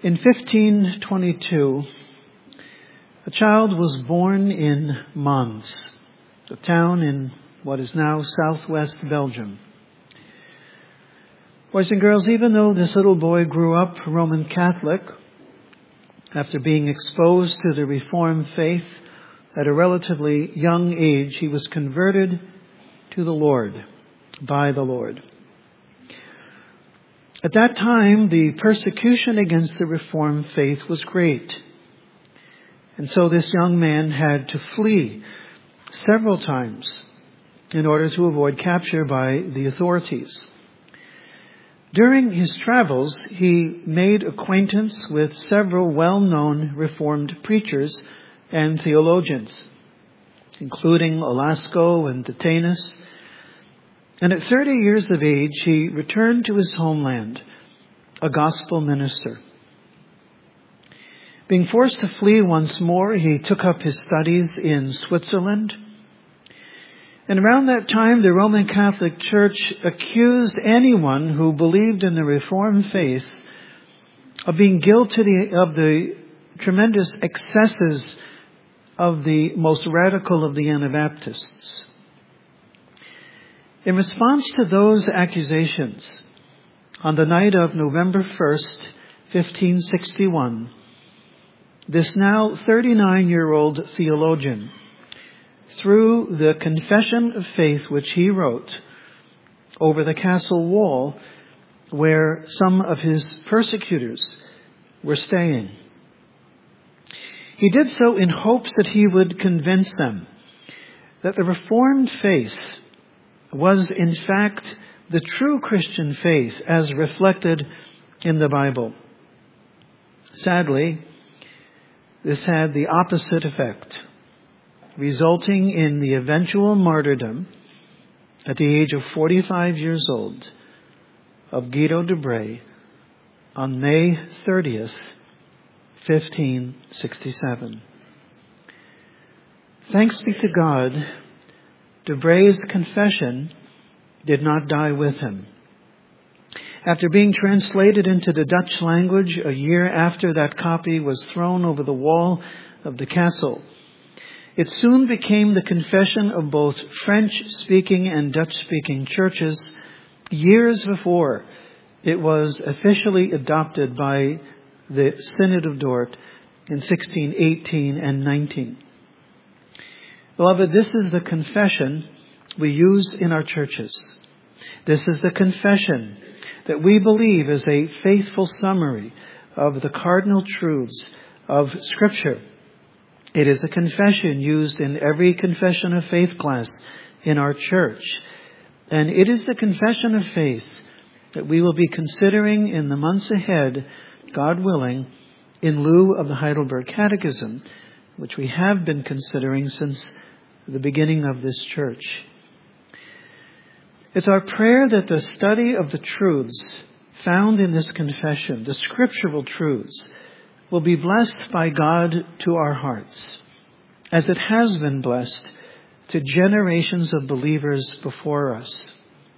In 1522, a child was born in Mons, a town in what is now southwest Belgium. Boys and girls, even though this little boy grew up Roman Catholic, after being exposed to the Reformed faith at a relatively young age, he was converted to the Lord, by the Lord. At that time, the persecution against the Reformed faith was great. And so this young man had to flee several times in order to avoid capture by the authorities. During his travels, he made acquaintance with several well-known Reformed preachers and theologians, including Olasco and Detanus. And at 30 years of age, he returned to his homeland, a gospel minister. Being forced to flee once more, he took up his studies in Switzerland. And around that time, the Roman Catholic Church accused anyone who believed in the Reformed faith of being guilty of the tremendous excesses of the most radical of the Anabaptists. In response to those accusations, on the night of November 1st, 1561, this now 39-year-old theologian, through the confession of faith which he wrote over the castle wall where some of his persecutors were staying, he did so in hopes that he would convince them that the Reformed faith was in fact the true Christian faith as reflected in the Bible. Sadly, this had the opposite effect, resulting in the eventual martyrdom at the age of 45 years old of Guido de Brès on May 30th, 1567. Thanks be to God, de Brès' confession did not die with him. After being translated into the Dutch language a year after that copy was thrown over the wall of the castle, it soon became the confession of both French-speaking and Dutch-speaking churches years before it was officially adopted by the Synod of Dort in 1618 and 19. Beloved, this is the confession we use in our churches. This is the confession that we believe is a faithful summary of the cardinal truths of Scripture. It is a confession used in every confession of faith class in our church. And it is the confession of faith that we will be considering in the months ahead, God willing, in lieu of the Heidelberg Catechism, which we have been considering since the beginning of this church. It's our prayer that the study of the truths found in this confession, the scriptural truths, will be blessed by God to our hearts, as it has been blessed to generations of believers before us.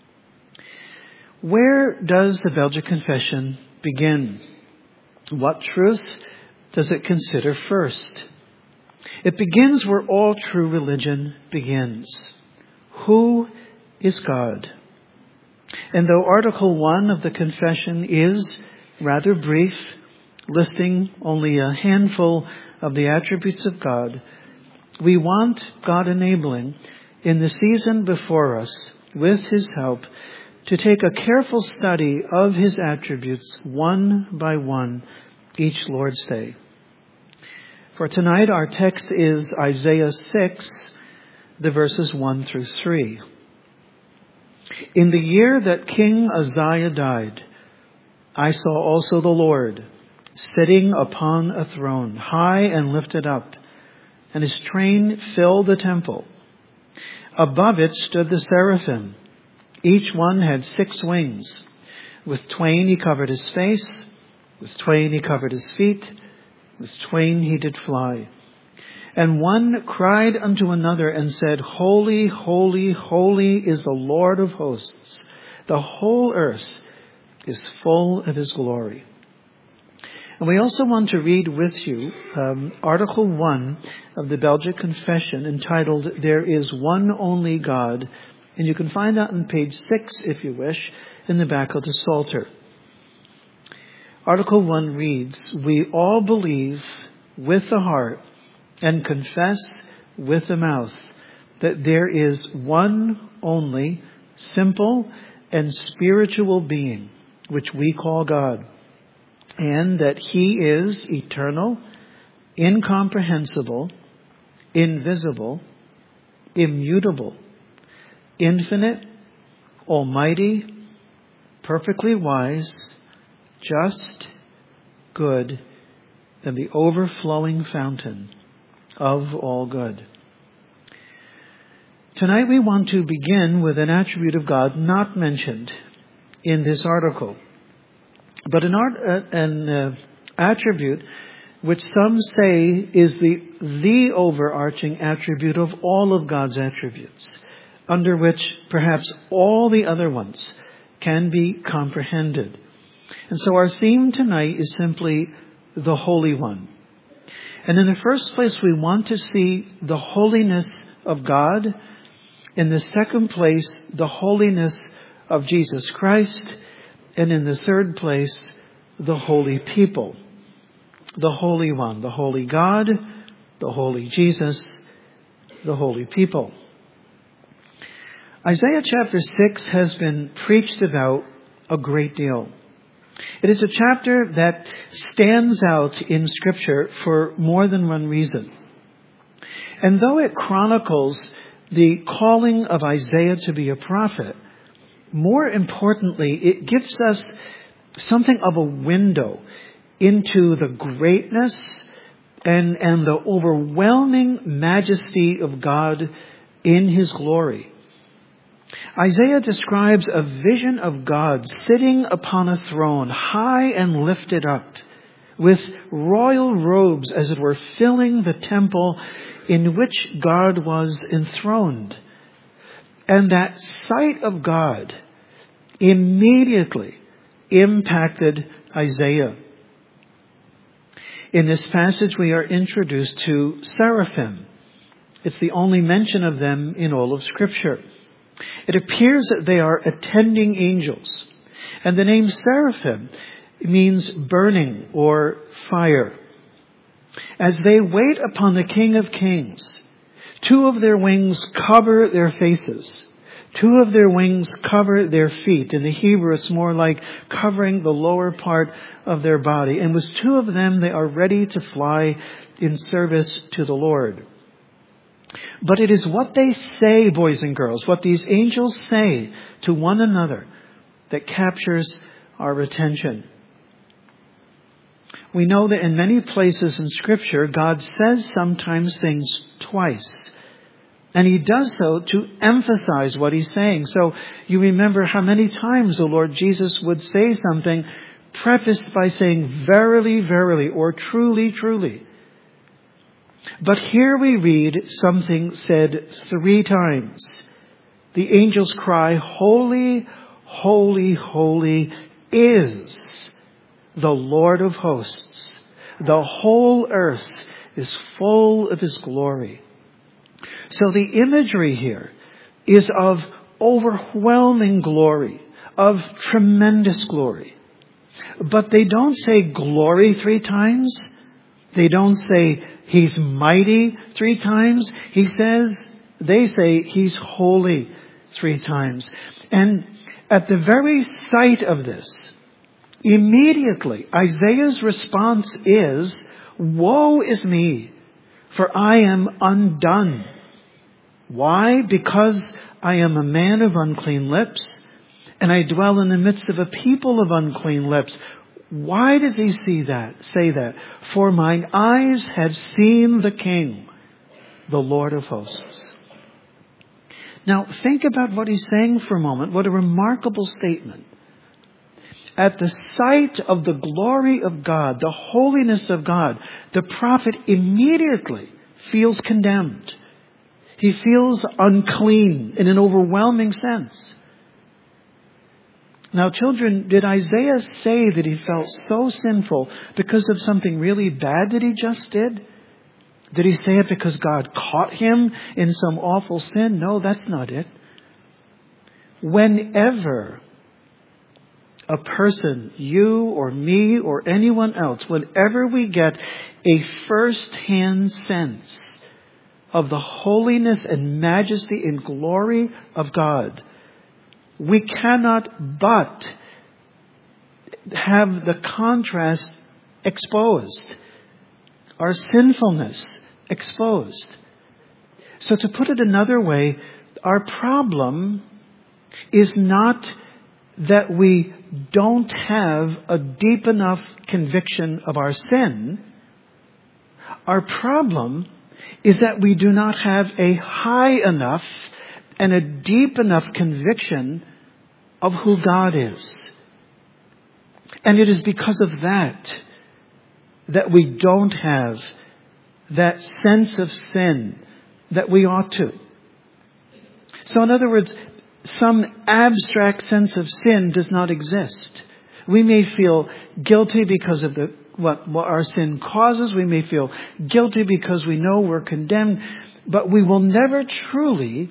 Where does the Belgic Confession begin? What truth does it consider first? It begins where all true religion begins. Who is God? And though Article 1 of the Confession is rather brief, listing only a handful of the attributes of God, we want, God enabling, in the season before us, with His help, to take a careful study of His attributes one by one each Lord's Day. For tonight, our text is Isaiah 6, the verses 1 through 3. In the year that King Uzziah died, I saw also the Lord sitting upon a throne, high and lifted up, and His train filled the temple. Above it stood the seraphim. Each one had 6 wings. With twain He covered His face, with twain He covered His feet, with twain He did fly. And one cried unto another and said, Holy, holy, holy is the Lord of hosts. The whole earth is full of His glory. And we also want to read with you Article 1 of the Belgic Confession entitled, There is One Only God. And you can find that on page 6, if you wish, in the back of the Psalter. Article 1 reads, We all believe with the heart and confess with the mouth that there is one only, simple and spiritual being, which we call God, and that He is eternal, incomprehensible, invisible, immutable, infinite, almighty, perfectly wise, just, good, and the overflowing fountain of all good. Tonight we want to begin with an attribute of God not mentioned in this article, but an attribute which some say is the overarching attribute of all of God's attributes, under which perhaps all the other ones can be comprehended. And so our theme tonight is simply the Holy One. And in the first place, we want to see the holiness of God. In the second place, the holiness of Jesus Christ. And in the third place, the holy people. The Holy One, the Holy God, the Holy Jesus, the holy people. Isaiah chapter 6 has been preached about a great deal. It is a chapter that stands out in Scripture for more than one reason. And though it chronicles the calling of Isaiah to be a prophet, more importantly, it gives us something of a window into the greatness and the overwhelming majesty of God in His glory. Isaiah describes a vision of God sitting upon a throne, high and lifted up, with royal robes, as it were, filling the temple in which God was enthroned. And that sight of God immediately impacted Isaiah. In this passage, we are introduced to seraphim. It's the only mention of them in all of Scripture. It appears that they are attending angels. And the name seraphim means burning or fire. As they wait upon the King of Kings, two of their wings cover their faces. Two of their wings cover their feet. In the Hebrew, it's more like covering the lower part of their body. And with two of them, they are ready to fly in service to the Lord. But it is what they say, boys and girls, what these angels say to one another that captures our attention. We know that in many places in Scripture, God says sometimes things twice. And He does so to emphasize what He's saying. So you remember how many times the Lord Jesus would say something prefaced by saying, verily, verily, or truly, truly. But here we read something said 3 times. The angels cry, holy, holy, holy is the Lord of hosts. The whole earth is full of His glory. So the imagery here is of overwhelming glory, of tremendous glory. But they don't say glory 3 times. They don't say He's mighty 3 times. They say He's holy 3 times. And at the very sight of this, immediately Isaiah's response is, woe is me, for I am undone. Why? Because I am a man of unclean lips, and I dwell in the midst of a people of unclean lips. Why does he say that? For mine eyes have seen the King, the Lord of hosts. Now think about what he's saying for a moment. What a remarkable statement. At the sight of the glory of God, the holiness of God, the prophet immediately feels condemned. He feels unclean in an overwhelming sense. Now, children, did Isaiah say that he felt so sinful because of something really bad that he just did? Did he say it because God caught him in some awful sin? No, that's not it. Whenever a person, you or me or anyone else, whenever we get a first-hand sense of the holiness and majesty and glory of God, we cannot but have the contrast exposed, our sinfulness exposed. So to put it another way, our problem is not that we don't have a deep enough conviction of our sin. Our problem is that we do not have a high enough and a deep enough conviction of who God is. And it is because of that we don't have that sense of sin that we ought to. So in other words, some abstract sense of sin does not exist. We may feel guilty because of what our sin causes. We may feel guilty because we know we're condemned. But we will never truly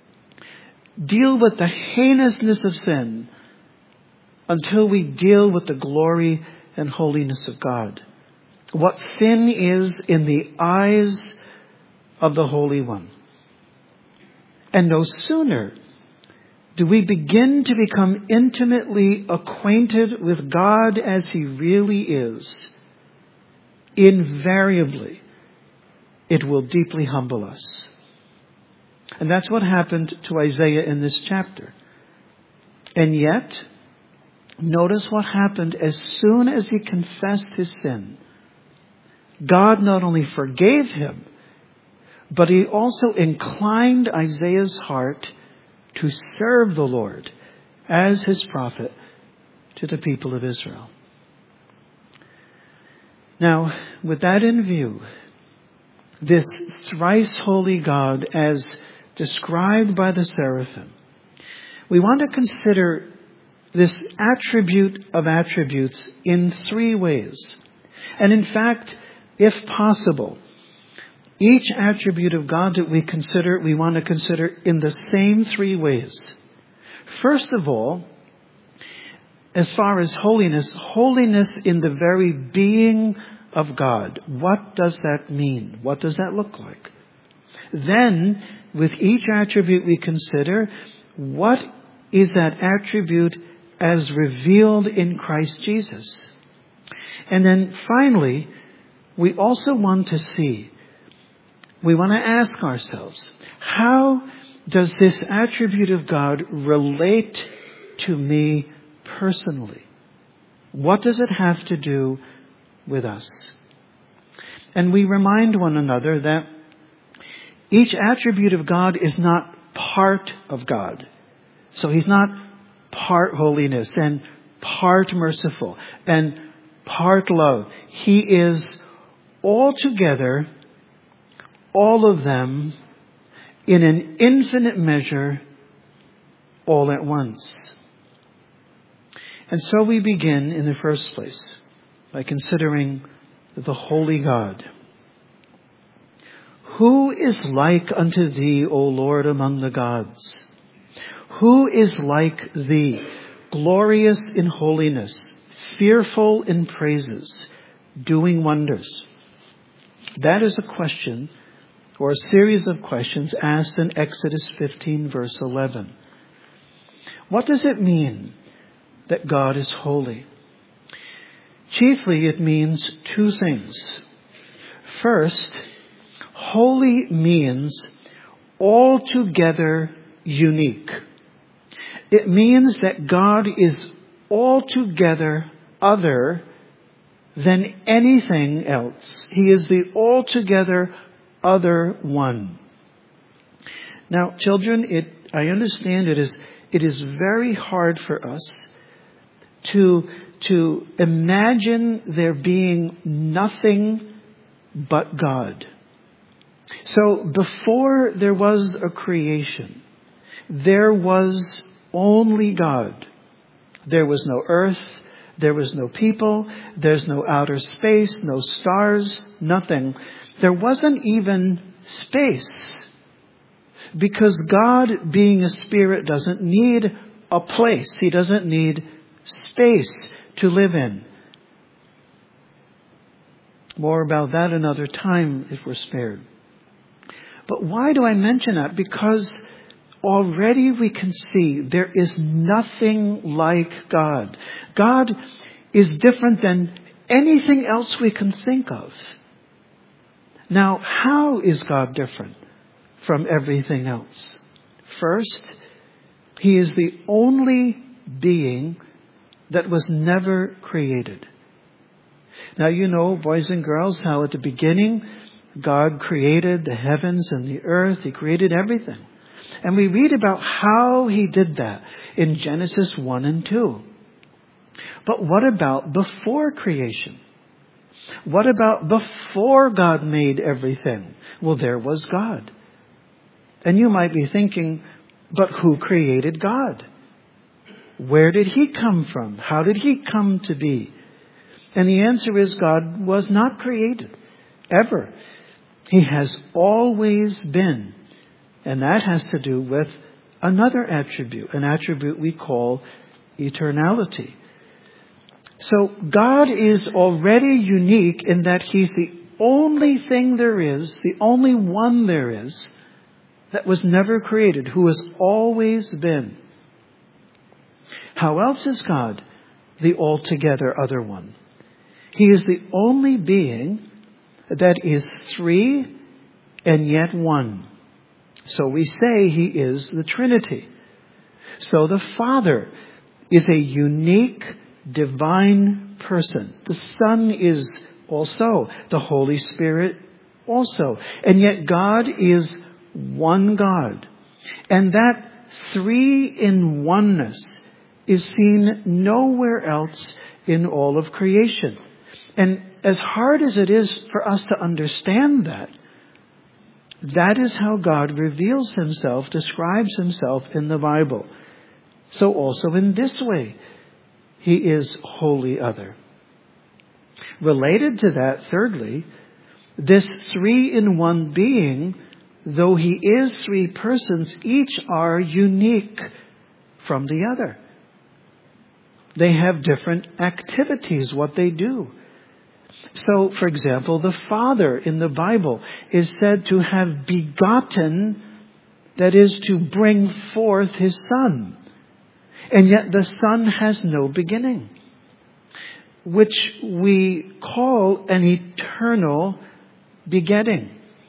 deal with the heinousness of sin until we deal with the glory and holiness of God. What sin is in the eyes of the Holy One. And no sooner do we begin to become intimately acquainted with God as He really is, invariably, it will deeply humble us. And that's what happened to Isaiah in this chapter. And yet, notice what happened as soon as he confessed his sin. God not only forgave him, but He also inclined Isaiah's heart to serve the Lord as His prophet to the people of Israel. Now, with that in view, this thrice holy God as described by the seraphim, we want to consider this attribute of attributes in three ways. And in fact, if possible, each attribute of God that we want to consider in the same three ways. First of all, as far as holiness in the very being of God. What does that mean? What does that look like? Then, with each attribute we consider, what is that attribute as revealed in Christ Jesus? And then finally, we also want to ask ourselves, how does this attribute of God relate to me personally? What does it have to do with us? And we remind one another that each attribute of God is not part of God. So He's not part holiness and part merciful and part love. He is altogether, all of them, in an infinite measure, all at once. And so we begin in the first place by considering the holy God. Who is like unto Thee, O Lord, among the gods? Who is like Thee, glorious in holiness, fearful in praises, doing wonders? That is a question, or a series of questions asked in Exodus 15, verse 11. What does it mean that God is holy? Chiefly, it means two things. First, holy means altogether unique. It means that God is altogether other than anything else. He is the altogether other one. Now, children, I understand it is very hard for us to imagine there being nothing but God. So before there was a creation, there was only God. There was no earth. There was no people. There's no outer space, no stars, nothing. There wasn't even space. Because God, being a spirit, doesn't need a place. He doesn't need space to live in. More about that another time if we're spared. But why do I mention that? Because already we can see there is nothing like God. God is different than anything else we can think of. Now, how is God different from everything else? First, He is the only being that was never created. Now, you know, boys and girls, how at the beginning God created the heavens and the earth. He created everything. And we read about how He did that in Genesis 1 and 2. But what about before creation? What about before God made everything? Well, there was God. And you might be thinking, but who created God? Where did He come from? How did He come to be? And the answer is God was not created, ever. He has always been. And that has to do with another attribute, an attribute we call eternality. So God is already unique in that He's the only thing there is, the only one there is, that was never created, who has always been. How else is God the altogether other one? He is the only being that is three and yet one. So we say He is the Trinity. So the Father is a unique divine person. The Son is also. The Holy Spirit also. And yet God is one God. And that three in oneness is seen nowhere else in all of creation. And as hard as it is for us to understand that, that is how God reveals Himself, describes Himself in the Bible. So also in this way, He is wholly other. Related to that, thirdly, this three-in-one being, though He is three persons, each are unique from the other. They have different activities, what they do. So, for example, the Father in the Bible is said to have begotten, that is, to bring forth His Son. And yet the Son has no beginning, which we call an eternal begetting.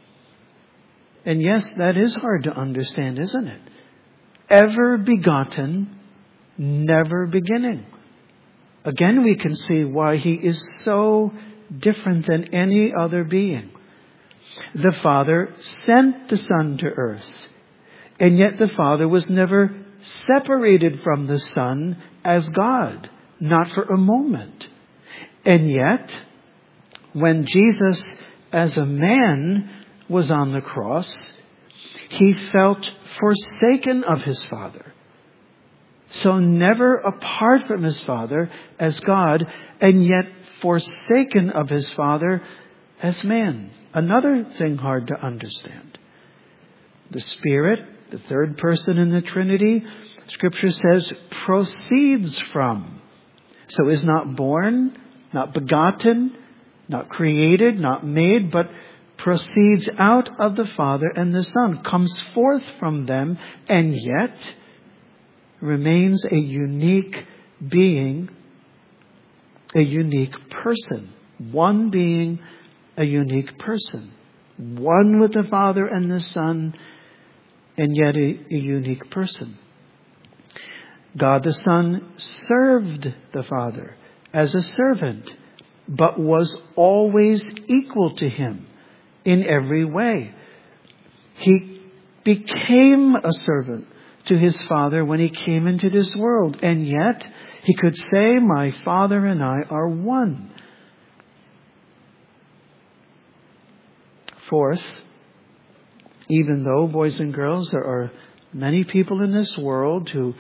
And yes, that is hard to understand, isn't it? Ever begotten, never beginning. Again, we can see why He is so different than any other being. The Father sent the Son to earth, and yet the Father was never separated from the Son as God, not for a moment. And yet, when Jesus as a man was on the cross, He felt forsaken of His Father. So never apart from His Father as God, and yet forsaken of His Father as man. Another thing hard to understand. The Spirit, the third person in the Trinity, Scripture says, proceeds from. So is not born, not begotten, not created, not made, but proceeds out of the Father and the Son, comes forth from them, and yet remains a unique being, a unique person. One being, a unique person. One with the Father and the Son, and yet a unique person. God the Son served the Father as a servant, but was always equal to Him in every way. He became a servant to His Father when He came into this world, and yet He could say, my Father and I are one. Fourth, even though, boys and girls, there are many people in this world who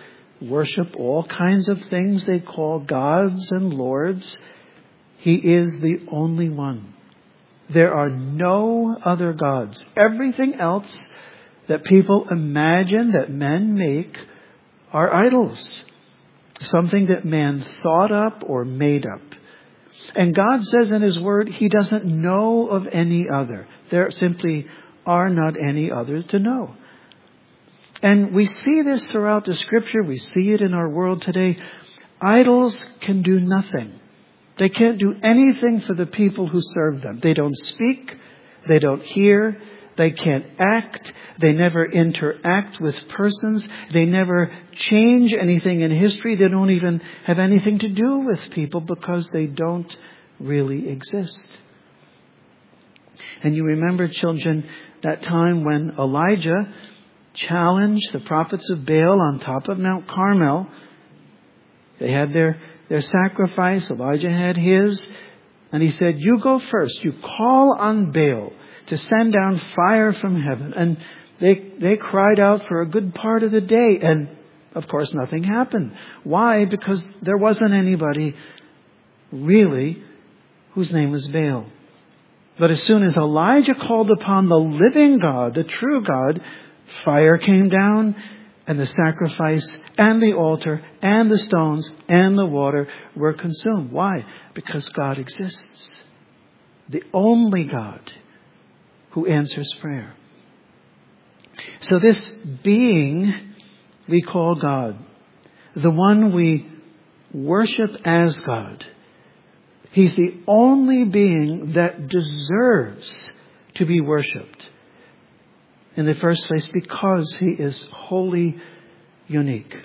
worship all kinds of things they call gods and lords. He is the only one. There are no other gods. Everything else that people imagine, that men make, are idols. Something that man thought up or made up. And God says in His Word, He doesn't know of any other. There simply are not any others to know. And we see this throughout the Scripture. We see it in our world today. Idols can do nothing. They can't do anything for the people who serve them. They don't speak. They don't hear. They can't act. They never interact with persons. They never change anything in history. They don't even have anything to do with people because they don't really exist. And you remember, children, that time when Elijah challenged the prophets of Baal on top of Mount Carmel. They had their sacrifice. Elijah had his. And he said, you go first. You call on Baal to send down fire from heaven. And they cried out for a good part of the day. And of course, nothing happened. Why? Because there wasn't anybody really whose name was Baal. But as soon as Elijah called upon the living God, the true God, fire came down, and the sacrifice and the altar and the stones and the water were consumed. Why? Because God exists. The only God who answers prayer. So this being we call God, the one we worship as God, He's the only being that deserves to be worshipped. In the first place, because He is wholly unique.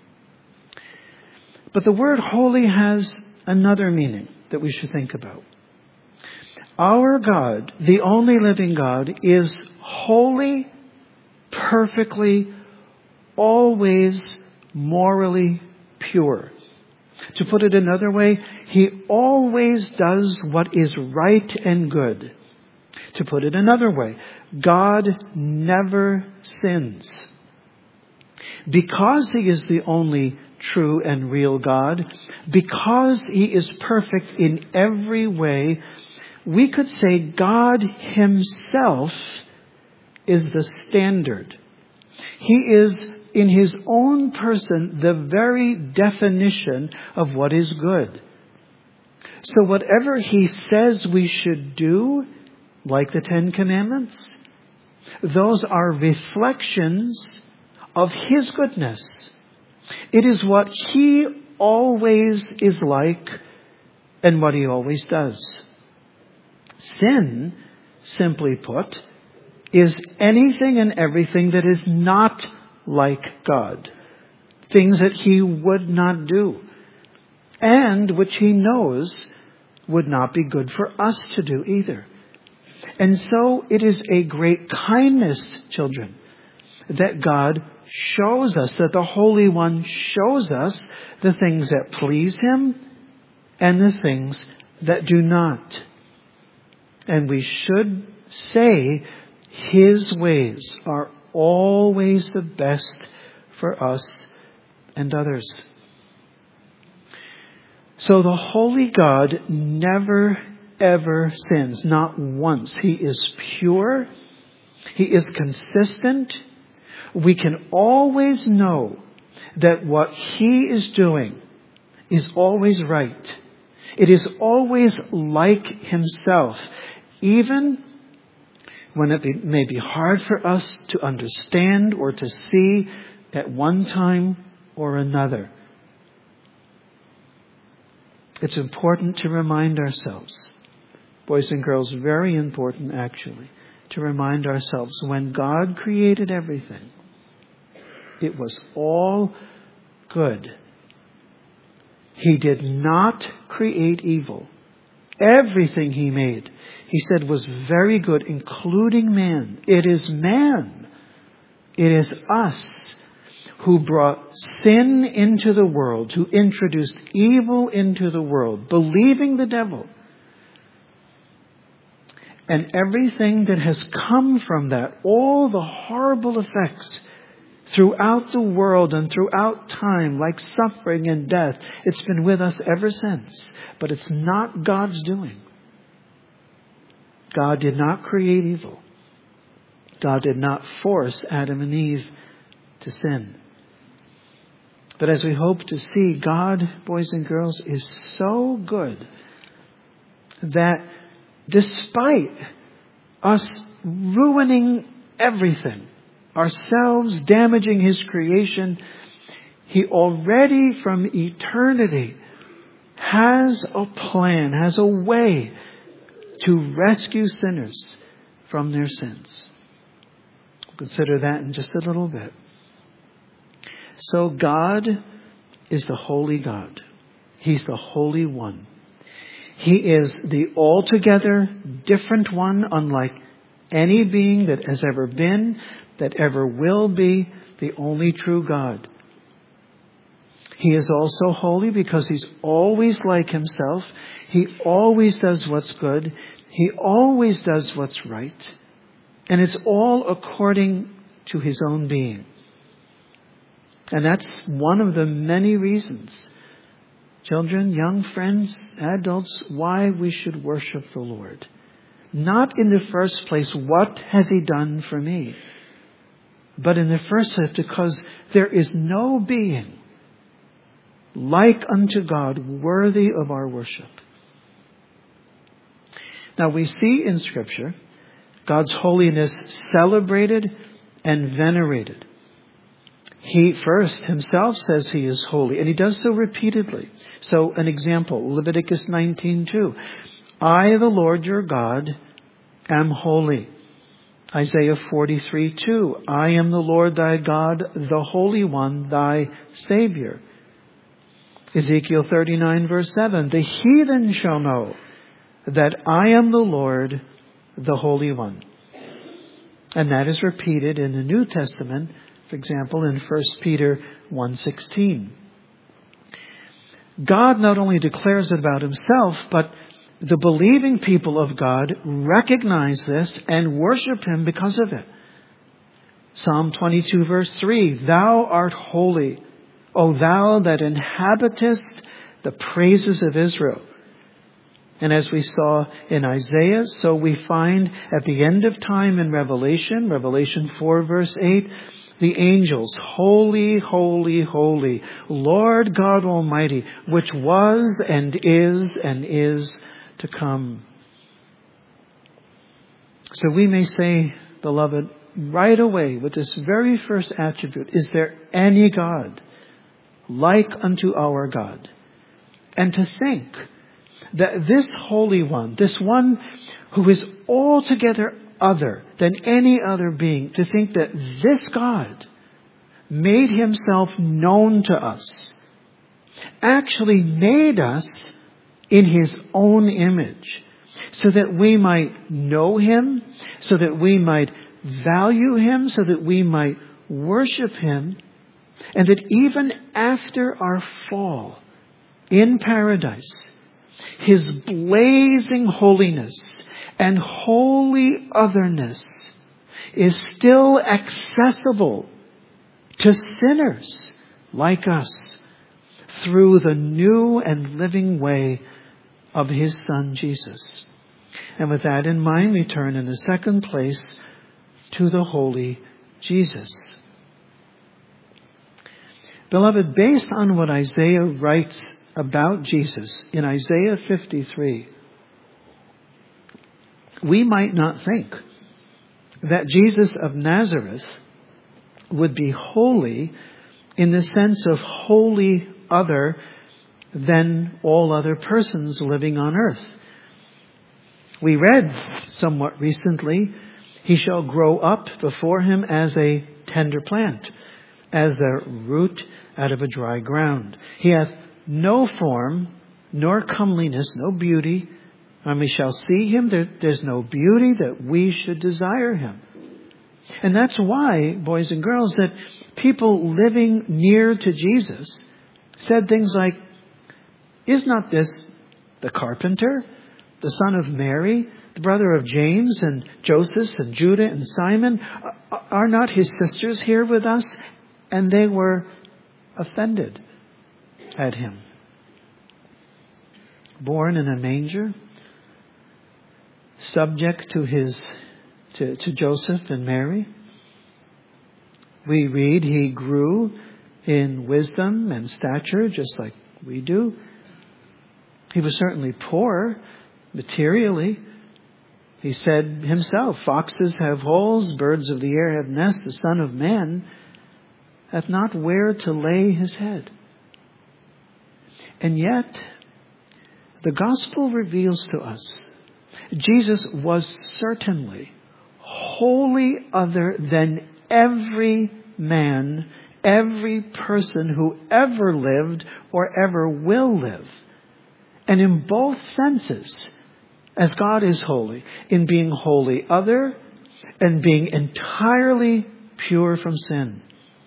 But the word holy has another meaning that we should think about. Our God, the only living God, is holy, perfectly, always morally pure. To put it another way, He always does what is right and good. To put it another way, God never sins. Because He is the only true and real God, because He is perfect in every way, we could say God Himself is the standard. He is, in His own person, the very definition of what is good. So whatever He says we should do, like the Ten Commandments, those are reflections of His goodness. It is what He always is like and what He always does. Sin, simply put, is anything and everything that is not like God. Things that He would not do. And which He knows would not be good for us to do either. And so it is a great kindness, children, that God shows us, that the Holy One shows us the things that please Him and the things that do not. And we should say His ways are always the best for us and others. So the Holy God never ever sins, not once. He is pure. He is consistent. We can always know that what He is doing is always right. It is always like Himself, even when it may be hard for us to understand or to see at one time or another. It's important to remind ourselves, boys and girls, very important actually, to remind ourselves when God created everything, it was all good. He did not create evil. Everything He made, He said, was very good, including man. It is man. It is us who brought sin into the world, who introduced evil into the world, believing the devil. And everything that has come from that, all the horrible effects throughout the world and throughout time, like suffering and death. It's been with us ever since. But it's not God's doing. God did not create evil. God did not force Adam and Eve to sin. But as we hope to see, God, boys and girls, is so good that despite us ruining everything, ourselves damaging His creation, He already from eternity has a plan, has a way to rescue sinners from their sins. We'll consider that in just a little bit. So God is the holy God. He's the Holy One. He is the altogether different one, unlike any being that has ever been, that ever will be, the only true God. He is also holy because He's always like Himself. He always does what's good. He always does what's right. And it's all according to His own being. And that's one of the many reasons, children, young friends, adults, why we should worship the Lord. Not in the first place, what has He done for me? But in the first place, because there is no being like unto God, worthy of our worship. Now we see in Scripture God's holiness celebrated and venerated. He first Himself says He is holy, and He does so repeatedly. So an example, Leviticus 19:2. I, the Lord your God, am holy. Isaiah 43:2. I am the Lord thy God, the Holy One, thy Savior. Ezekiel 39 verse 7. The heathen shall know that I am the Lord, the Holy One. And that is repeated in the New Testament, for example, in 1 Peter 1:16. God not only declares it about Himself, but the believing people of God recognize this and worship Him because of it. Psalm 22 verse 3. Thou art holy, O thou that inhabitest the praises of Israel. And as we saw in Isaiah, so we find at the end of time in Revelation 4 verse 8, the angels, holy, holy, holy, Lord God Almighty, which was and is to come. So we may say, beloved, right away with this very first attribute, is there any God like unto our God? And to think that this Holy One, this one who is altogether other than any other being, to think that this God made Himself known to us, actually made us in His own image, so that we might know Him, so that we might value Him, so that we might worship Him, and that even after our fall in paradise, His blazing holiness and holy otherness is still accessible to sinners like us through the new and living way of His Son, Jesus. And with that in mind, we turn in the second place to the holy Jesus. Beloved, based on what Isaiah writes about Jesus in Isaiah 53, we might not think that Jesus of Nazareth would be holy in the sense of wholly other than all other persons living on earth. We read somewhat recently, He shall grow up before Him as a tender plant, as a root out of a dry ground. He hath no form, nor comeliness, no beauty. When we shall see Him, there's no beauty that we should desire Him. And that's why, boys and girls, that people living near to Jesus said things like, is not this the carpenter, the son of Mary, the brother of James and Joseph and Judah and Simon? Are not his sisters here with us? and they were offended at him. Born in a manger, subject to Joseph and Mary. We read he grew in wisdom and stature just like we do. He was certainly poor materially. He said himself, foxes have holes, birds of the air have nests, the Son of Man hath not where to lay his head. And yet, the gospel reveals to us, Jesus was certainly wholly other than every man, every person who ever lived or ever will live. And in both senses, as God is holy, in being wholly other and being entirely pure from sin.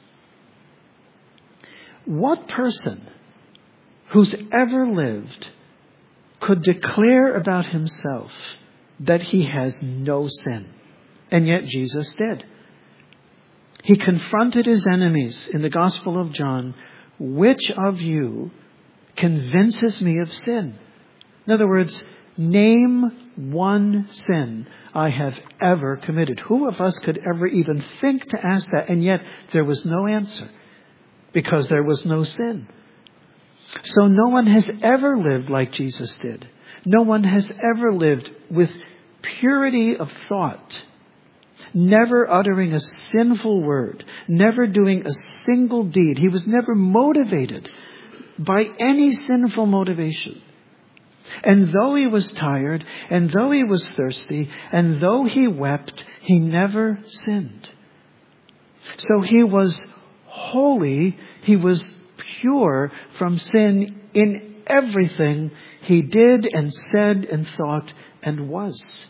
What person who's ever lived could declare about himself that he has no sin? And yet Jesus did. He confronted his enemies in the Gospel of John. Which of you convinces me of sin? In other words, name one sin I have ever committed. Who of us could ever even think to ask that? And yet there was no answer because there was no sin. So no one has ever lived like Jesus did. No one has ever lived with purity of thought, never uttering a sinful word, never doing a single deed. He was never motivated by any sinful motivation. And though he was tired, and though he was thirsty, and though he wept, he never sinned. So he was holy, he was pure from sin in everything he did and said and thought and was.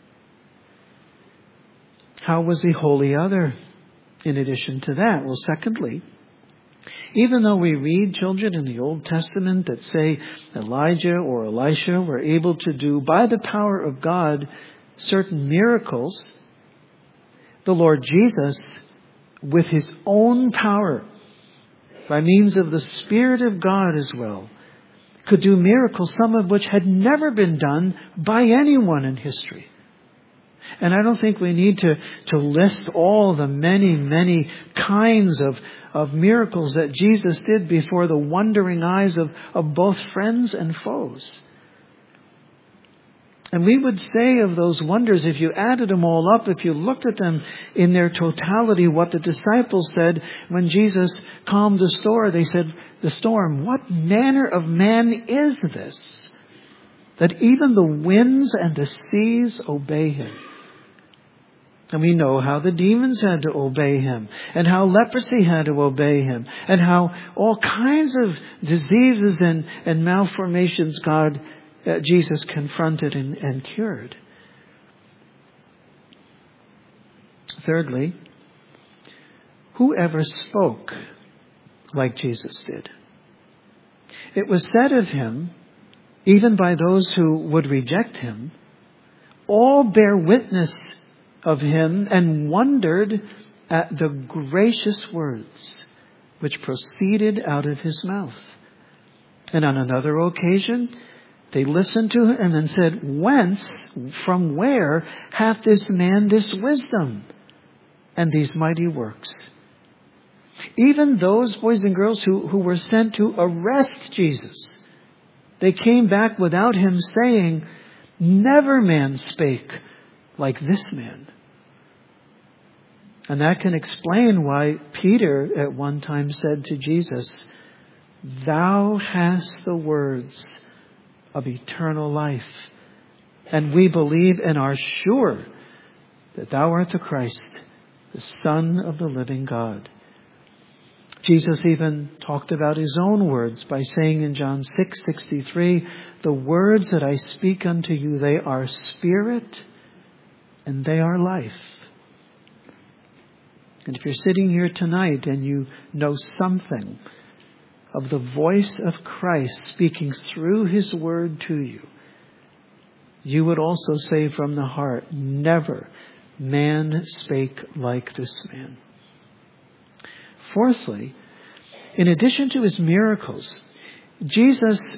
How was he wholly other in addition to that? Well, secondly, even though we read, children, in the Old Testament that say Elijah or Elisha were able to do, by the power of God, certain miracles, the Lord Jesus, with his own power, by means of the Spirit of God as well, could do miracles, some of which had never been done by anyone in history. And I don't think we need to list all the many kinds of miracles that Jesus did before the wondering eyes of both friends and foes. And we would say of those wonders, if you added them all up, if you looked at them in their totality, what the disciples said when Jesus calmed the storm, what manner of man is this, that even the winds and the seas obey him? And we know how the demons had to obey him, and how leprosy had to obey him, and how all kinds of diseases and malformations Jesus confronted and cured. Thirdly, whoever spoke like Jesus did? It was said of him, even by those who would reject him, all bear witness of him and wondered at the gracious words which proceeded out of his mouth. And on another occasion, they listened to him and said, whence, from where hath this man this wisdom and these mighty works? Even those boys and girls who were sent to arrest Jesus, they came back without him saying, never man spake like this man. And that can explain why Peter at one time said to Jesus, thou hast the words of eternal life, and we believe and are sure that thou art the Christ, the Son of the living God. Jesus even talked about his own words by saying in John 6:63, the words that I speak unto you, they are spirit and they are life. And if you're sitting here tonight and you know something of the voice of Christ speaking through his word to you, you would also say from the heart, never man spake like this man. Fourthly, in addition to his miracles, Jesus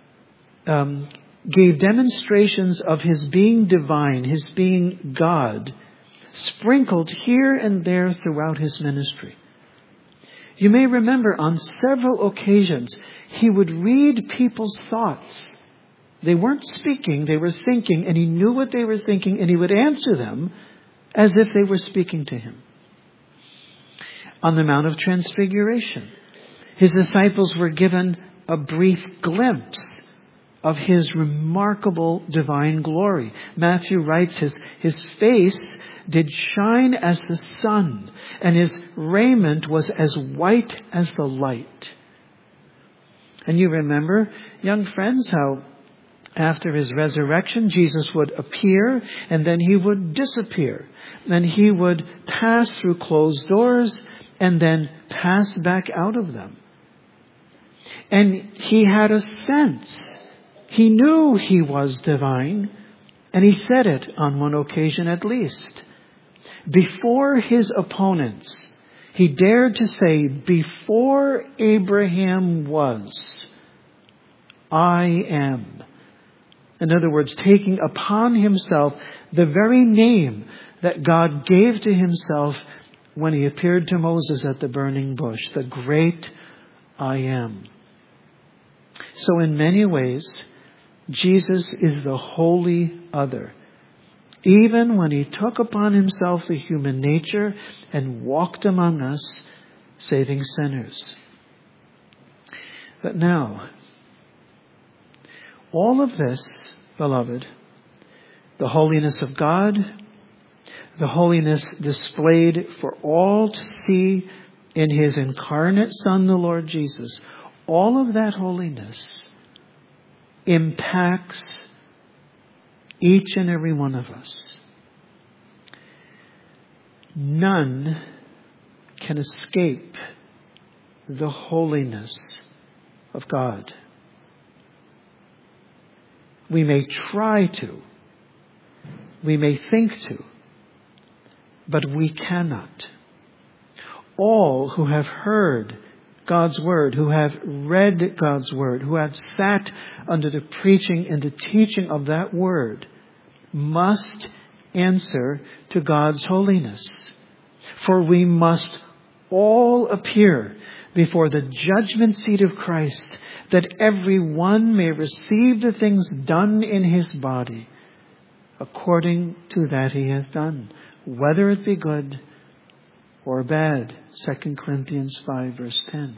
gave demonstrations of his being divine, his being God, sprinkled here and there throughout his ministry. You may remember on several occasions, he would read people's thoughts. They weren't speaking, they were thinking, and he knew what they were thinking, and he would answer them as if they were speaking to him. On the Mount of Transfiguration, his disciples were given a brief glimpse of his remarkable divine glory. Matthew writes, his face did shine as the sun, and his raiment was as white as the light. And you remember, young friends, how after his resurrection, Jesus would appear and then he would disappear. Then he would pass through closed doors and then pass back out of them. And he had a sense. He knew he was divine, and he said it on one occasion at least. Before his opponents, he dared to say, before Abraham was, I am. In other words, taking upon himself the very name that God gave to himself when he appeared to Moses at the burning bush, the great I am. So in many ways, Jesus is the holy other. Even when he took upon himself the human nature and walked among us, saving sinners. But now, all of this, beloved, the holiness of God, the holiness displayed for all to see in his incarnate Son, the Lord Jesus, all of that holiness impacts each and every one of us. None can escape the holiness of God. We may try to. We may think to. But we cannot. All who have heard God's Word, who have read God's Word, who have sat under the preaching and the teaching of that Word, must answer to God's holiness. For we must all appear before the judgment seat of Christ, that every one may receive the things done in his body according to that he hath done, whether it be good or bad. 2 Corinthians 5 verse 10.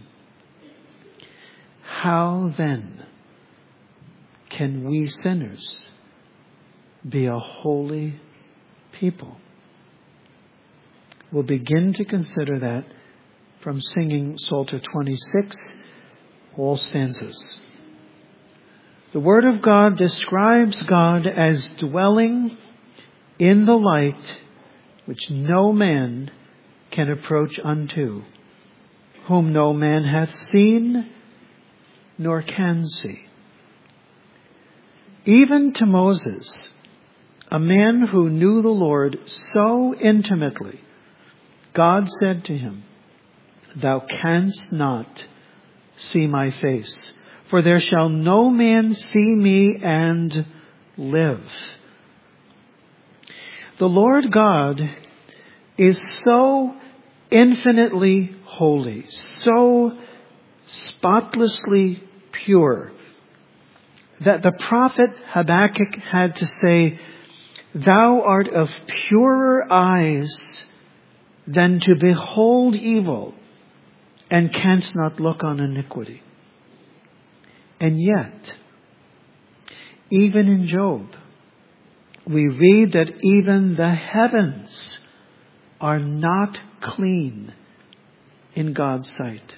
How then can we sinners be a holy people? We'll begin to consider that from singing Psalter 26, all stanzas. The Word of God describes God as dwelling in the light which no man can approach unto, whom no man hath seen nor can see. Even to Moses, a man who knew the Lord so intimately, God said to him, Thou canst not see my face, for there shall no man see me and live. The Lord God is so infinitely holy, so spotlessly pure, that the prophet Habakkuk had to say, Thou art of purer eyes than to behold evil, and canst not look on iniquity. And yet, even in Job, we read that even the heavens are not clean in God's sight.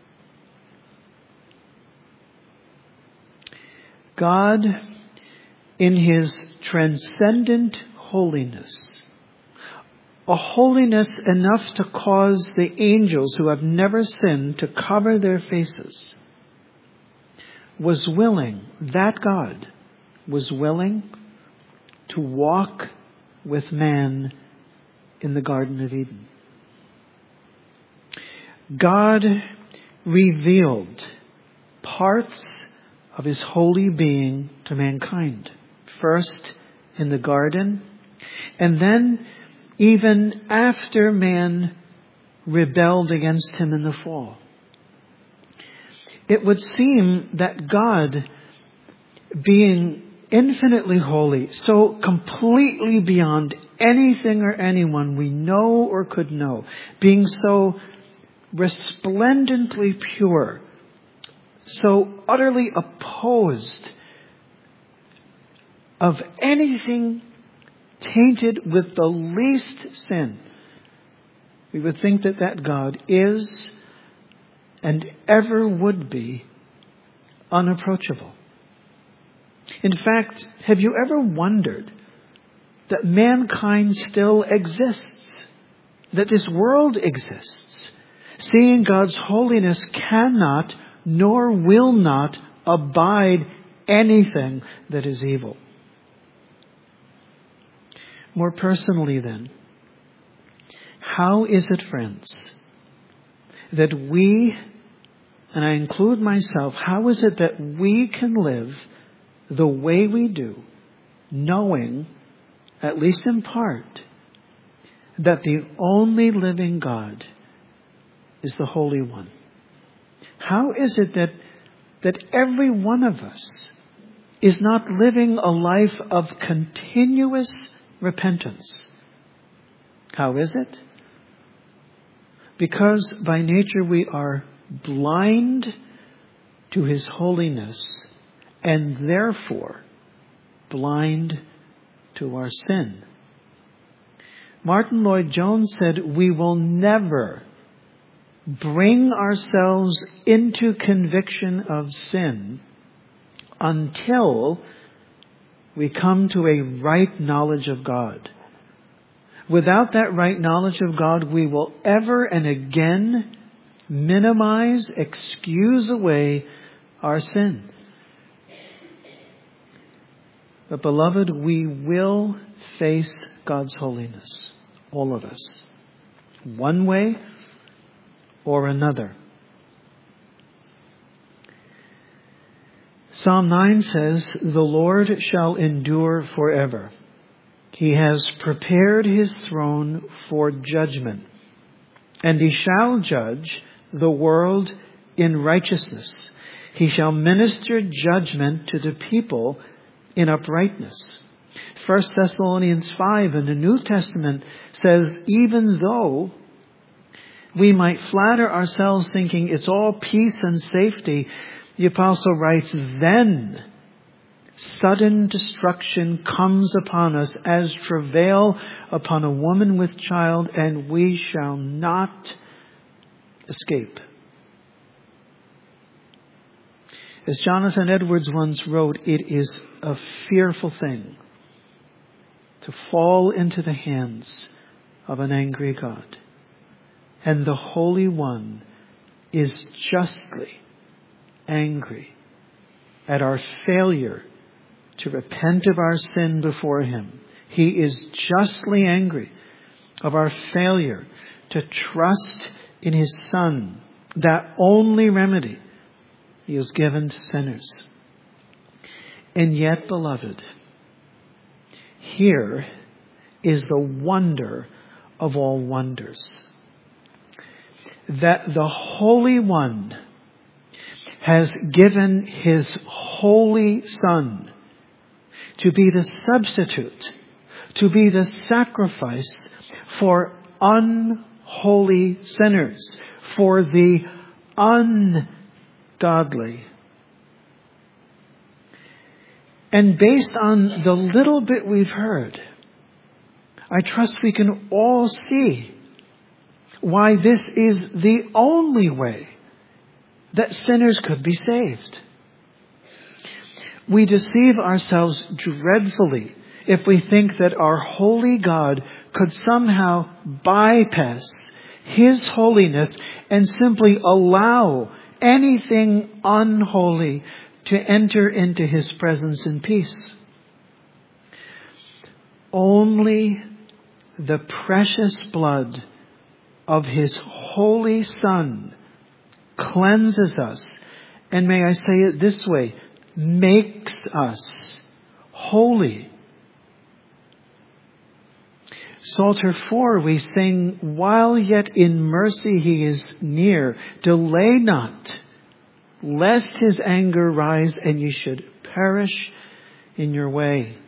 God, in his transcendent holiness, a holiness enough to cause the angels who have never sinned to cover their faces, was willing, that God was willing to walk with man in the Garden of Eden. God revealed parts of his holy being to mankind. First in the garden, and then even after man rebelled against him in the fall. It would seem that God, being infinitely holy, so completely beyond anything or anyone we know or could know, being so resplendently pure, so utterly opposed of anything tainted with the least sin, we would think that God is and ever would be unapproachable. In fact, have you ever wondered that mankind still exists, that this world exists? Seeing God's holiness cannot nor will not abide anything that is evil. More personally then, how is it, friends, that we, and I include myself, how is it that we can live the way we do, knowing, at least in part, that the only living God is the Holy One? How is it that every one of us is not living a life of continuous repentance? How is it? Because by nature we are blind to his holiness and therefore blind to our sin. Martin Lloyd-Jones said, "We will never bring ourselves into conviction of sin until we come to a right knowledge of God. Without that right knowledge of God, we will ever and again minimize, excuse away our sin." But beloved, we will face God's holiness, all of us, one way or another. Psalm 9 says, "The Lord shall endure forever. He has prepared his throne for judgment, and he shall judge the world in righteousness. He shall minister judgment to the people in uprightness." 1 Thessalonians 5 in the New Testament says, even though we might flatter ourselves thinking it's all peace and safety, the apostle writes, "Then sudden destruction comes upon us as travail upon a woman with child, and we shall not escape." As Jonathan Edwards once wrote, it is a fearful thing to fall into the hands of an angry God. And the Holy One is justly angry at our failure to repent of our sin before him. He is justly angry of our failure to trust in his Son, that only remedy he has given to sinners. And yet, beloved, here is the wonder of all wonders, that the Holy One has given his holy Son to be the substitute, to be the sacrifice for unholy sinners, for the ungodly. And based on the little bit we've heard, I trust we can all see why this is the only way that sinners could be saved. We deceive ourselves dreadfully if we think that our holy God could somehow bypass his holiness and simply allow anything unholy to enter into his presence in peace. Only the precious blood of his Holy Son cleanses us, and may I say it this way, makes us holy. Psalter 4, we sing, while yet in mercy he is near, delay not, lest his anger rise and ye should perish in your way.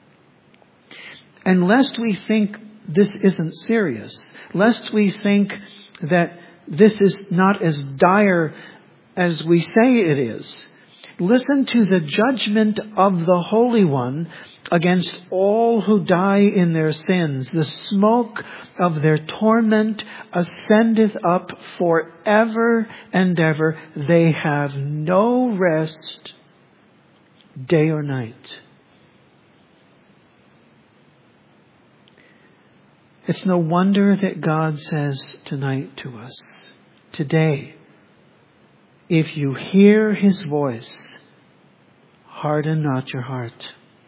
And lest we think this isn't serious, lest we think that this is not as dire as we say it is, listen to the judgment of the Holy One against all who die in their sins. The smoke of their torment ascendeth up forever and ever. They have no rest day or night. It's no wonder that God says tonight to us, today, if you hear his voice, harden not your heart.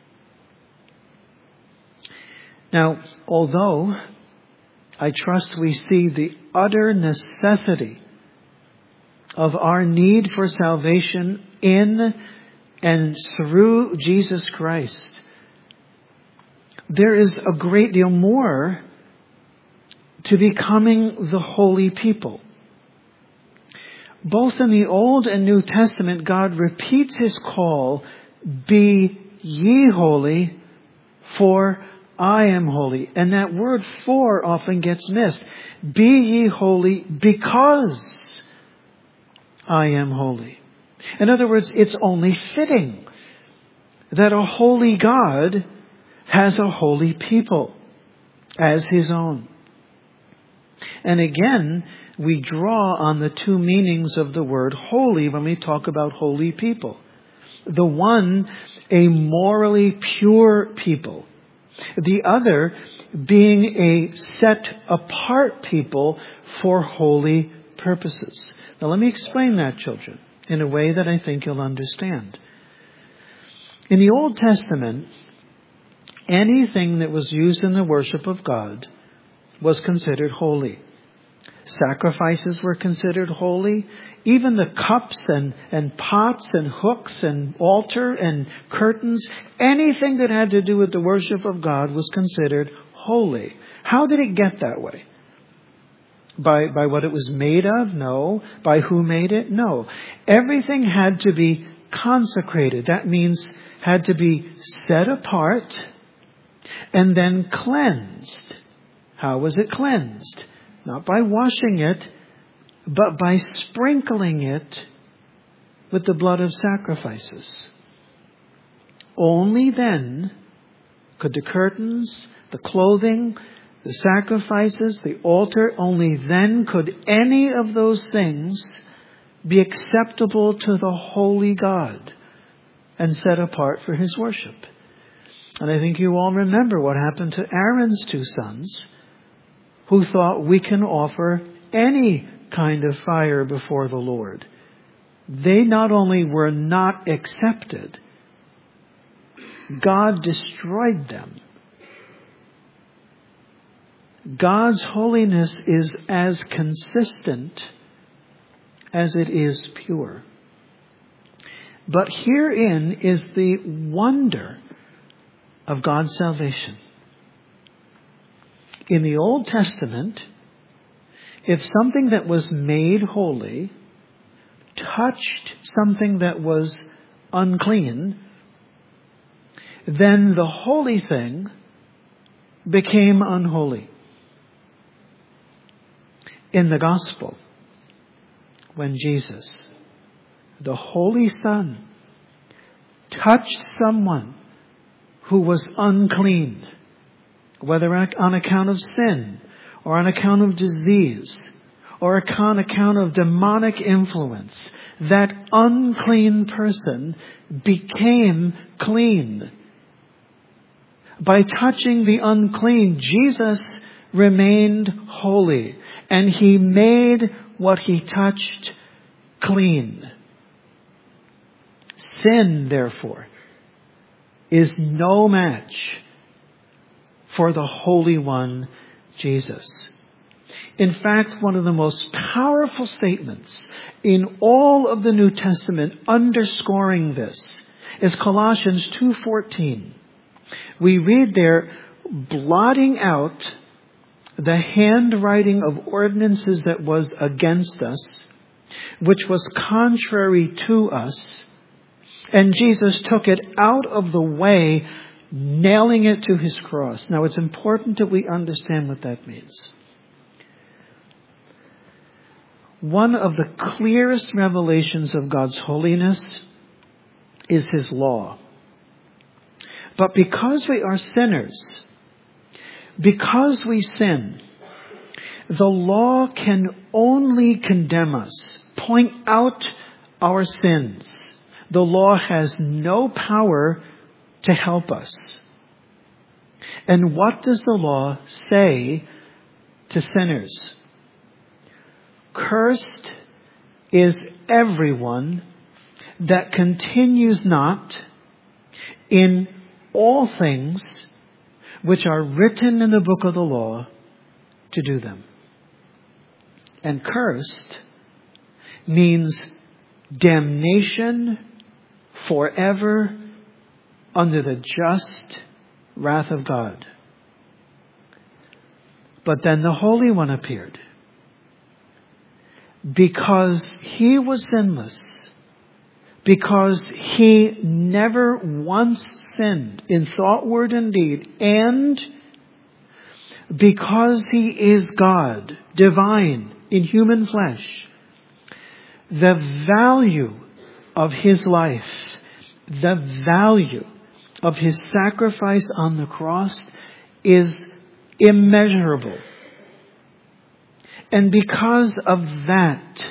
Now, although I trust we see the utter necessity of our need for salvation in and through Jesus Christ, there is a great deal more to becoming the holy people. Both in the Old and New Testament, God repeats his call, be ye holy, for I am holy. And that word for often gets missed. Be ye holy because I am holy. In other words, it's only fitting that a holy God has a holy people as his own. And again, we draw on the two meanings of the word holy when we talk about holy people. The one, a morally pure people. The other, being a set apart people for holy purposes. Now let me explain that, children, in a way that I think you'll understand. In the Old Testament, anything that was used in the worship of God was considered holy. Sacrifices were considered holy. Even the cups and pots and hooks and altar and curtains, anything that had to do with the worship of God was considered holy. How did it get that way? By what it was made of? No. By who made it? No. Everything had to be consecrated. That means had to be set apart and then cleansed. How was it cleansed? Not by washing it, but by sprinkling it with the blood of sacrifices. Only then could the curtains, the clothing, the sacrifices, the altar, only then could any of those things be acceptable to the holy God and set apart for his worship. And I think you all remember what happened to Aaron's two sons, who thought we can offer any kind of fire before the Lord. They not only were not accepted, God destroyed them. God's holiness is as consistent as it is pure. But herein is the wonder of God's salvation. In the Old Testament, if something that was made holy touched something that was unclean, then the holy thing became unholy. In the gospel, when Jesus, the Holy Son, touched someone who was unclean, whether on account of sin, or on account of disease, or on account of demonic influence, that unclean person became clean. By touching the unclean, Jesus remained holy, and he made what he touched clean. Sin, therefore, is no match for the Holy One, Jesus. In fact, one of the most powerful statements in all of the New Testament underscoring this is Colossians 2:14. We read there, blotting out the handwriting of ordinances that was against us, which was contrary to us, and Jesus took it out of the way, nailing it to his cross. Now, it's important that we understand what that means. One of the clearest revelations of God's holiness is his law. But because we are sinners, because we sin, the law can only condemn us, point out our sins. The law has no power to help us. And what does the law say to sinners? Cursed is everyone that continues not in all things which are written in the book of the law to do them. And cursed means damnation forever under the just wrath of God. But then the Holy One appeared. Because he was sinless, because he never once sinned in thought, word, and deed, and because he is God, divine, in human flesh, the value of his life, the value of his sacrifice on the cross is immeasurable. And because of that,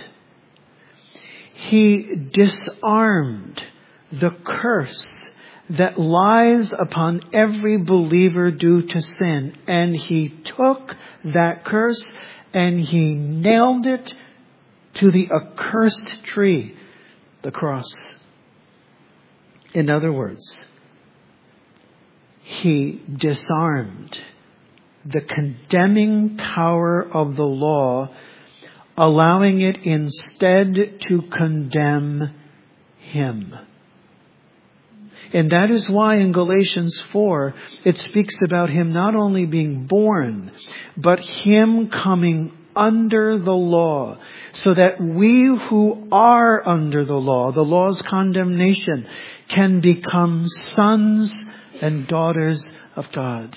he disarmed the curse that lies upon every believer due to sin. And he took that curse and he nailed it to the accursed tree, the cross. In other words, he disarmed the condemning power of the law, allowing it instead to condemn him. And that is why in Galatians 4, it speaks about him not only being born, but him coming under the law, so that we who are under the law's condemnation, can become sons and daughters of God.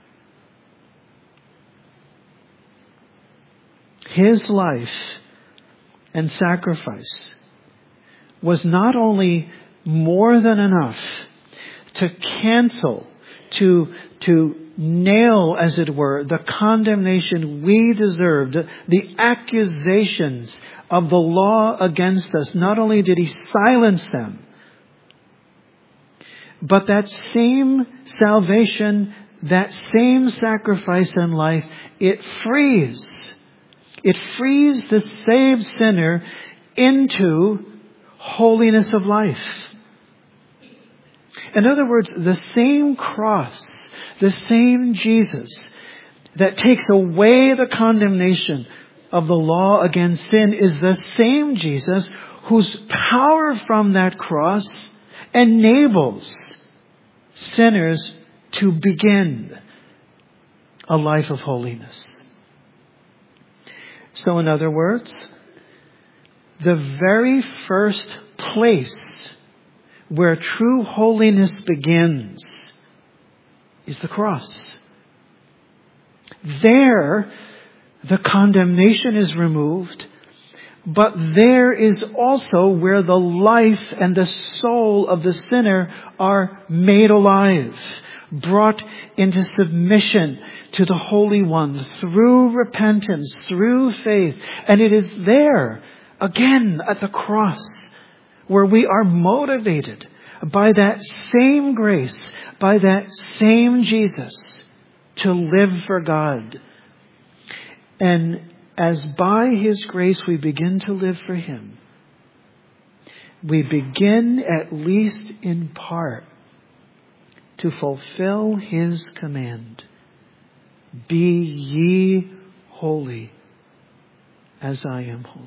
His life and sacrifice was not only more than enough to cancel, to nail, as it were, the condemnation we deserved, the accusations of the law against us. Not only did he silence them, but that same salvation, that same sacrifice and life, it frees the saved sinner into holiness of life. In other words, the same cross, the same Jesus that takes away the condemnation of the law against sin is the same Jesus whose power from that cross enables sinners to begin a life of holiness. So in other words, the very first place where true holiness begins is the cross. There, the condemnation is removed, but there is also where the life and the soul of the sinner are made alive, brought into submission to the Holy One through repentance, through faith. And it is there, again at the cross, where we are motivated by that same grace, by that same Jesus, to live for God. And as by his grace we begin to live for him, we begin, at least in part, to fulfill his command. Be ye holy as I am holy.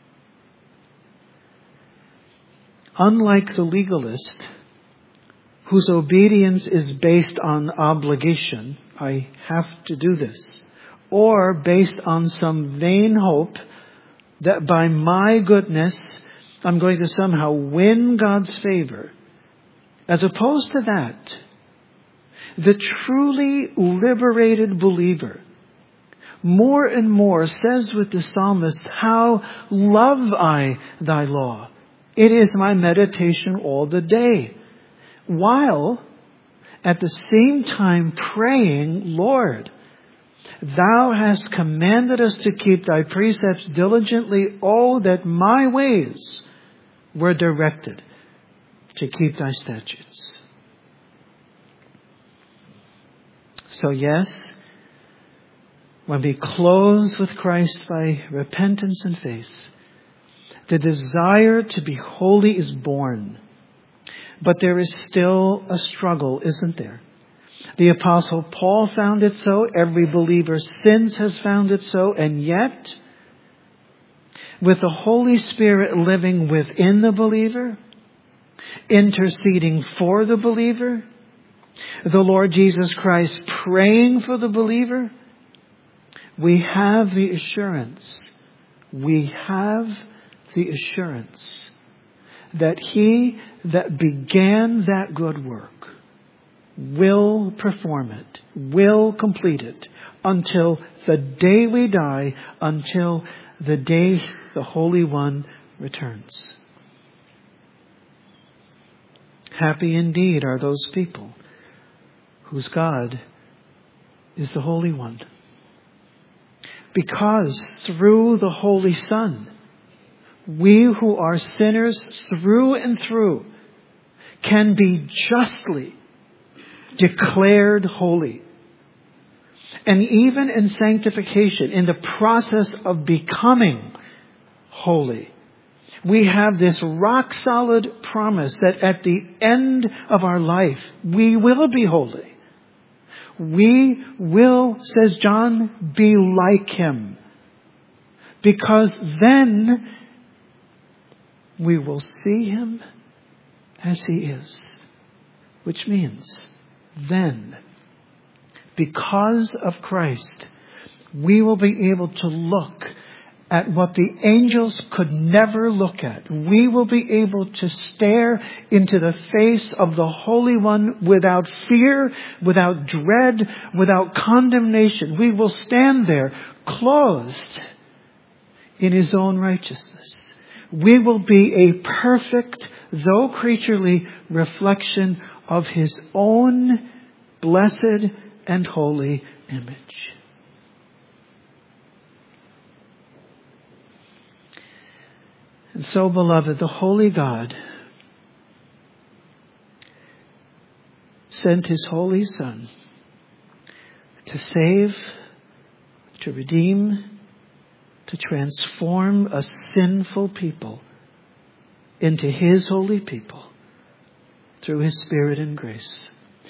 Unlike the legalist, whose obedience is based on obligation, I have to do this, or based on some vain hope that by my goodness I'm going to somehow win God's favor. As opposed to that, the truly liberated believer more and more says with the psalmist, how love I thy law. It is my meditation all the day. While at the same time praying, Lord, thou hast commanded us to keep thy precepts diligently. Oh, that my ways were directed to keep thy statutes. So yes, when we close with Christ by repentance and faith, the desire to be holy is born. But there is still a struggle, isn't there? The Apostle Paul found it so. Every believer since has found it so. And yet, with the Holy Spirit living within the believer, interceding for the believer, the Lord Jesus Christ praying for the believer, we have the assurance that He that began that good work will perform it, will complete it until the day we die, until the day the Holy One returns. Happy indeed are those people whose God is the Holy One. Because through the Holy Son, we who are sinners through and through can be justly declared holy. And even in sanctification, in the process of becoming holy, we have this rock solid promise that at the end of our life, we will be holy. We will, says John, be like Him. Because then we will see Him as He is. Which means then, because of Christ, we will be able to look at what the angels could never look at. We will be able to stare into the face of the Holy One without fear, without dread, without condemnation. We will stand there clothed in His own righteousness. We will be a perfect, though creaturely, reflection of His own blessed and holy image. And so, beloved, the Holy God sent His Holy Son to save, to redeem, to transform a sinful people into His holy people through His Spirit and grace.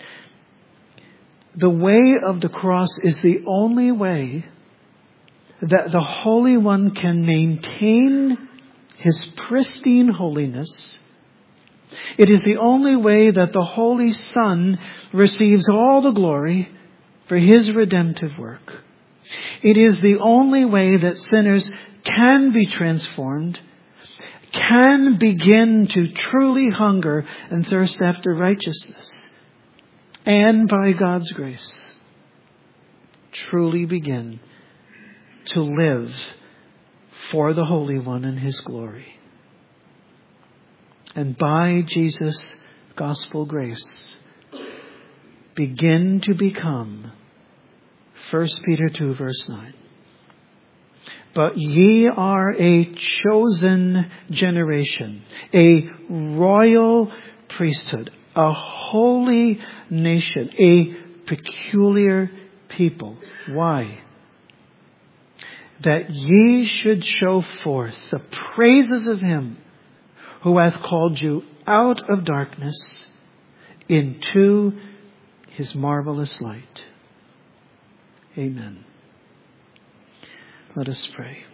The way of the cross is the only way that the Holy One can maintain His pristine holiness. It is the only way that the Holy Son receives all the glory for His redemptive work. It is the only way that sinners can be transformed, can begin to truly hunger and thirst after righteousness, and by God's grace, truly begin to live for the Holy One in His glory. And by Jesus' gospel grace, begin to become 1 Peter 2 verse 9. But ye are a chosen generation, a royal priesthood, a holy nation, a peculiar people. Why? That ye should show forth the praises of Him who hath called you out of darkness into His marvelous light. Amen. Let us pray.